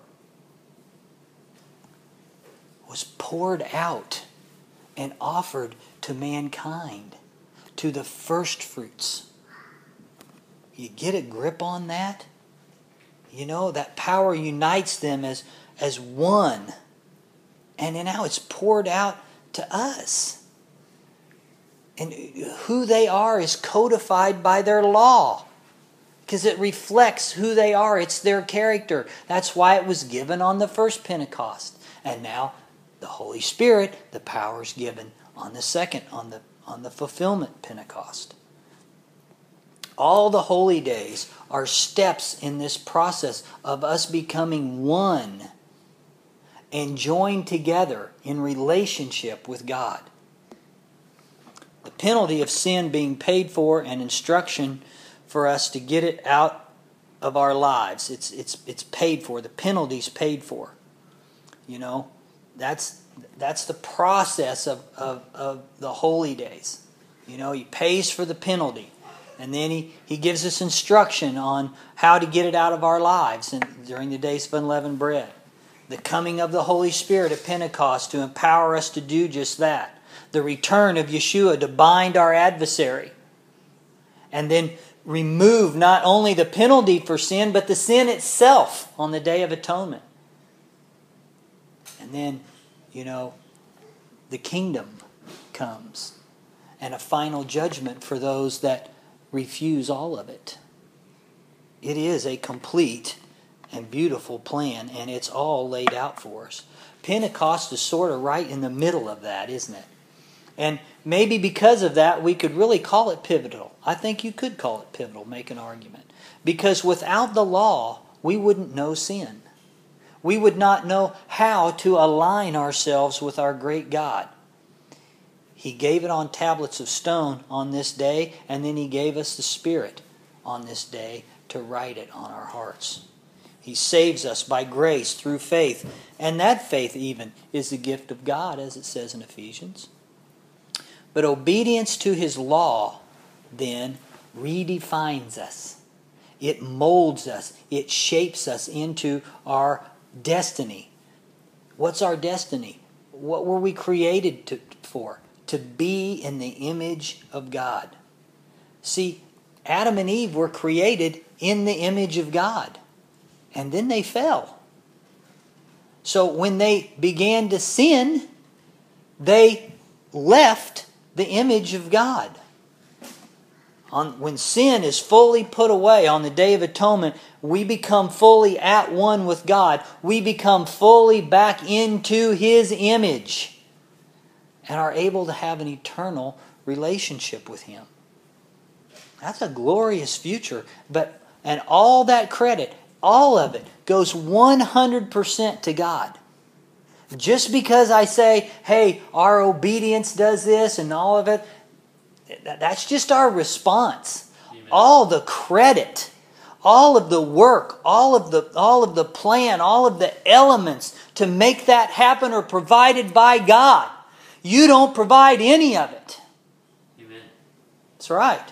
was poured out and offered to mankind, to the first fruits. You get a grip on that? You know, that power unites them as, as one. And now it's poured out to us. And who they are is codified by their law. Because it reflects who they are. It's their character. That's why it was given on the first Pentecost. And now the Holy Spirit, the power is given on the second, on the, on the fulfillment Pentecost. All the holy days are steps in this process of us becoming one and joined together in relationship with God. The penalty of sin being paid for and instruction for us to get it out of our lives. It's it's it's paid for. The penalty's paid for. You know, that's that's the process of, of, of the holy days. You know, He pays for the penalty. And then he, he gives us instruction on how to get it out of our lives and during the days of unleavened bread. The coming of the Holy Spirit at Pentecost to empower us to do just that. The return of Yeshua to bind our adversary. And then remove not only the penalty for sin, but the sin itself on the Day of Atonement. And then, you know, the kingdom comes. And a final judgment for those that refuse all of it. It is a complete and beautiful plan, and it's all laid out for us. Pentecost is sort of right in the middle of that, isn't it? And maybe because of that, we could really call it pivotal. I think you could call it pivotal, make an argument. Because without the law, we wouldn't know sin. We would not know how to align ourselves with our great God. He gave it on tablets of stone on this day, and then He gave us the Spirit on this day to write it on our hearts. He saves us by grace through faith, and that faith even is the gift of God, as it says in Ephesians. But obedience to His law, then, redefines us. It molds us. It shapes us into our destiny. What's our destiny? What were we created to, for? To be in the image of God. See, Adam and Eve were created in the image of God. And then they fell. So when they began to sin, they left the image of God. On, when sin is fully put away on the Day of Atonement, we become fully at one with God. We become fully back into His image and are able to have an eternal relationship with Him. That's a glorious future. But and all that credit, all of it, goes one hundred percent to God. Just because I say, hey, our obedience does this and all of it, that's just our response. Amen. All the credit, all of the work, all of the all of the plan, all of the elements to make that happen are provided by God. You don't provide any of it. Amen. That's right.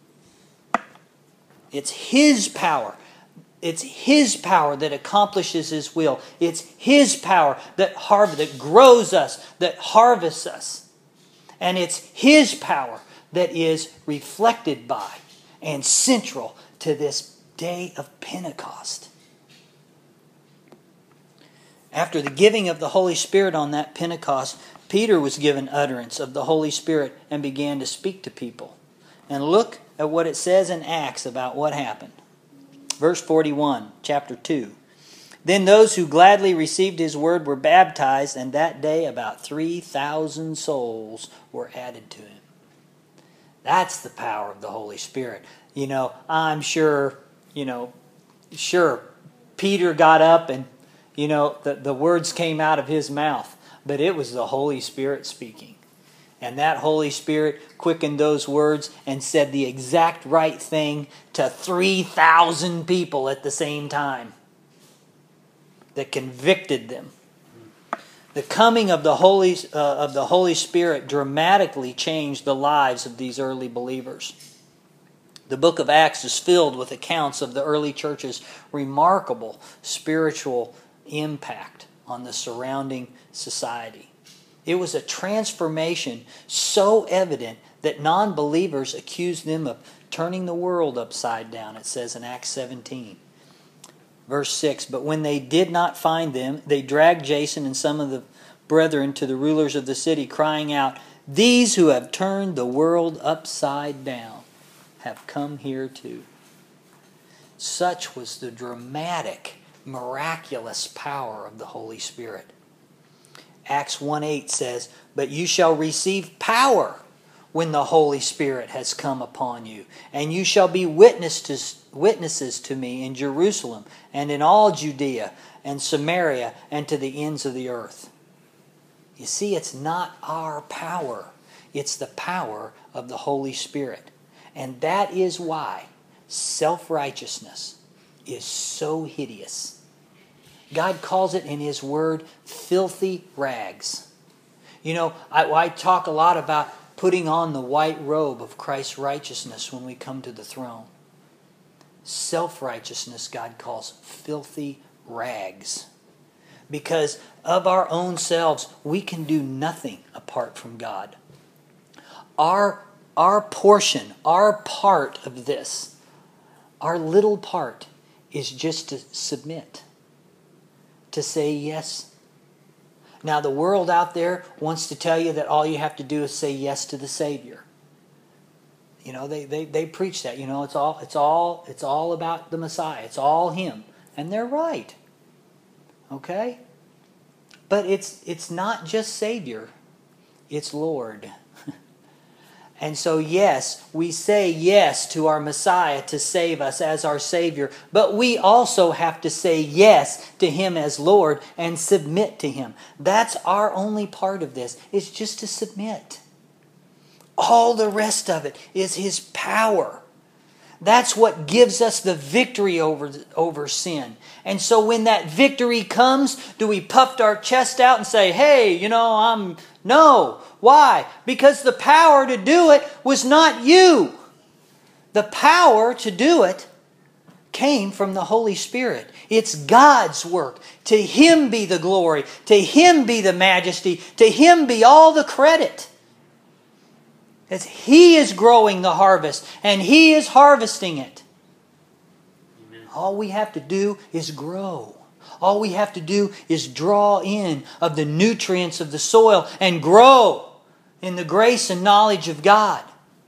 It's His power. It's His power that accomplishes His will. It's His power that har- that grows us, that harvests us. And it's His power that is reflected by and central to this day of Pentecost. After the giving of the Holy Spirit on that Pentecost, Peter was given utterance of the Holy Spirit and began to speak to people. And look at what it says in Acts about what happened. Verse forty-one, chapter two. Then those who gladly received His word were baptized, and that day about three thousand souls were added to Him. That's the power of the Holy Spirit. You know, I'm sure, you know, sure, Peter got up and, you know, the, the words came out of his mouth, but it was the Holy Spirit speaking. And that Holy Spirit quickened those words and said the exact right thing to three thousand people at the same time. That convicted them. The coming of the Holy uh, of the Holy Spirit dramatically changed the lives of these early believers. The book of Acts is filled with accounts of the early church's remarkable spiritual impact on the surrounding society. It was a transformation so evident that non-believers accused them of turning the world upside down, it says in Acts seventeen. Verse six, but when they did not find them, they dragged Jason and some of the brethren to the rulers of the city, crying out, these who have turned the world upside down have come here too. Such was the dramatic, miraculous power of the Holy Spirit. Acts one eight says, but you shall receive power when the Holy Spirit has come upon you, and you shall be witnesses witnesses to me in Jerusalem and in all Judea and Samaria and to the ends of the earth. You see, it's not our power. It's the power of the Holy Spirit. And that is why self-righteousness is so hideous. God calls it in His Word filthy rags. You know, I, I talk a lot about putting on the white robe of Christ's righteousness when we come to the throne. Self-righteousness God calls filthy rags. Because of our own selves, we can do nothing apart from God. Our, our portion, our part of this, our little part, is just to submit. To say yes. Now the world out there wants to tell you that all you have to do is say yes to the Savior. You know, they, they, they preach that. You know, it's all it's all it's all about the Messiah. It's all Him. And they're right. Okay? But it's it's not just Savior. It's Lord. And so, yes, we say yes to our Messiah to save us as our Savior. But we also have to say yes to Him as Lord and submit to Him. That's our only part of this. It's just to submit. All the rest of it is His power. That's what gives us the victory over, over sin. And so when that victory comes, do we puff our chest out and say, hey, you know, I'm... No. Why? Because the power to do it was not you. The power to do it came from the Holy Spirit. It's God's work. To Him be the glory. To Him be the majesty. To Him be all the credit. As He is growing the harvest and He is harvesting it. Amen. All we have to do is grow. All we have to do is draw in of the nutrients of the soil and grow in the grace and knowledge of God.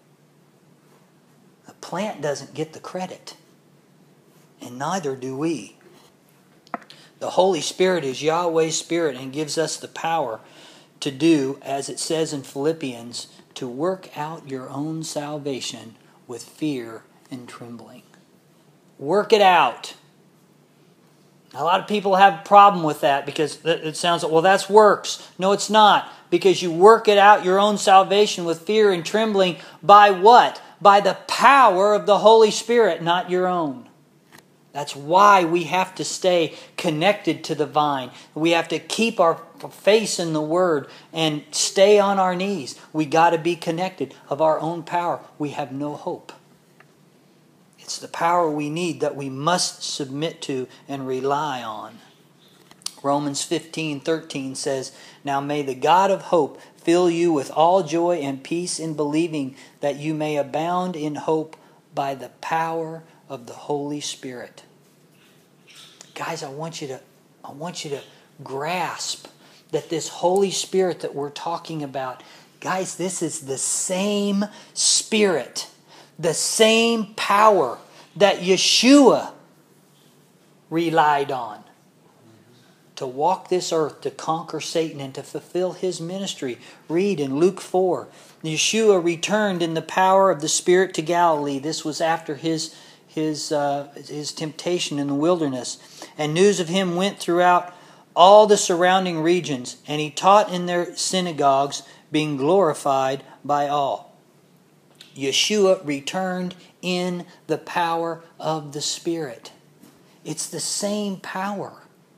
The plant doesn't get the credit, and neither do we. The Holy Spirit is Yahweh's Spirit and gives us the power to do, as it says in Philippians, to work out your own salvation with fear and trembling. Work it out. A lot of people have a problem with that because it sounds like, well, that's works. No, it's not. Because you work it out, your own salvation, with fear and trembling by what? By the power of the Holy Spirit, not your own. That's why we have to stay connected to the vine. We have to keep our face in the Word and stay on our knees. We got to be connected. Of our own power, we have no hope. It's the power we need that we must submit to and rely on. Romans fifteen thirteen says, now may the God of hope fill you with all joy and peace in believing, that you may abound in hope by the power of the Holy Spirit. Guys, I want you to, I want you to grasp that this Holy Spirit that we're talking about, guys, this is the same Spirit, the same power that Yeshua relied on to walk this earth, to conquer Satan, and to fulfill His ministry. Read in Luke four. Yeshua returned in the power of the Spirit to Galilee. This was after his, his, uh, his temptation in the wilderness. And news of Him went throughout all the surrounding regions, and He taught in their synagogues, being glorified by all. Yeshua returned in the power of the Spirit. It's the same power.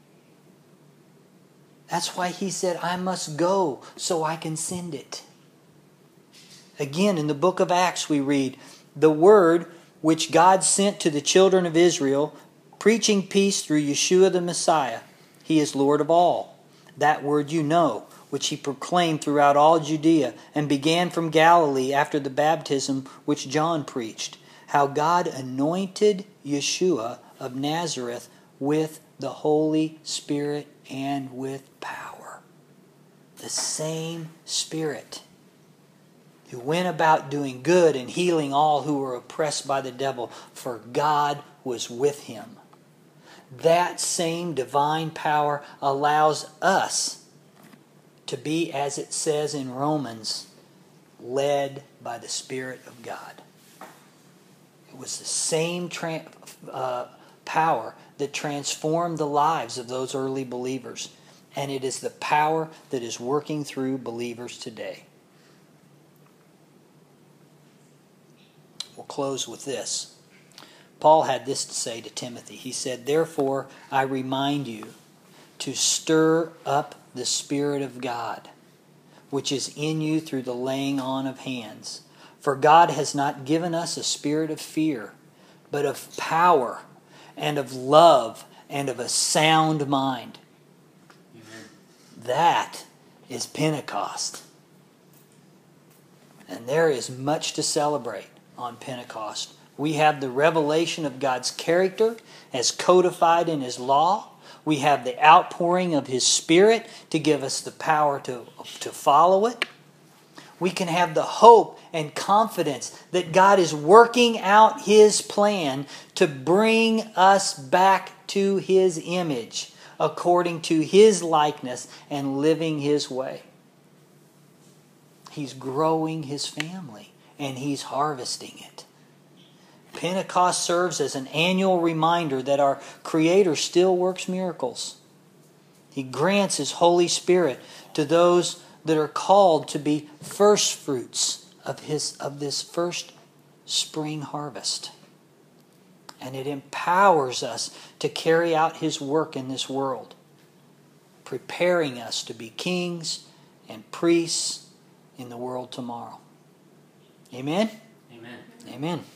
That's why He said, I must go so I can send it. Again, in the book of Acts we read, the word which God sent to the children of Israel, preaching peace through Yeshua the Messiah. He is Lord of all. That word you know, which He proclaimed throughout all Judea, and began from Galilee after the baptism which John preached, how God anointed Yeshua of Nazareth with the Holy Spirit and with power. The same Spirit who went about doing good and healing all who were oppressed by the devil, for God was with Him. That same divine power allows us to be, as it says in Romans, led by the Spirit of God. It was the same tra- uh, power that transformed the lives of those early believers. And it is the power that is working through believers today. We'll close with this. Paul had this to say to Timothy. He said, therefore, I remind you to stir up the Spirit of God, which is in you through the laying on of hands. For God has not given us a spirit of fear, but of power and of love and of a sound mind. Amen. That is Pentecost. And there is much to celebrate on Pentecost. We have the revelation of God's character as codified in His law. We have the outpouring of His Spirit to give us the power to, to follow it. We can have the hope and confidence that God is working out His plan to bring us back to His image according to His likeness and living His way. He's growing His family and He's harvesting it. Pentecost serves as an annual reminder that our Creator still works miracles. He grants His Holy Spirit to those that are called to be first fruits of his of this first spring harvest. And it empowers us to carry out His work in this world, preparing us to be kings and priests in the world tomorrow. Amen? Amen. Amen.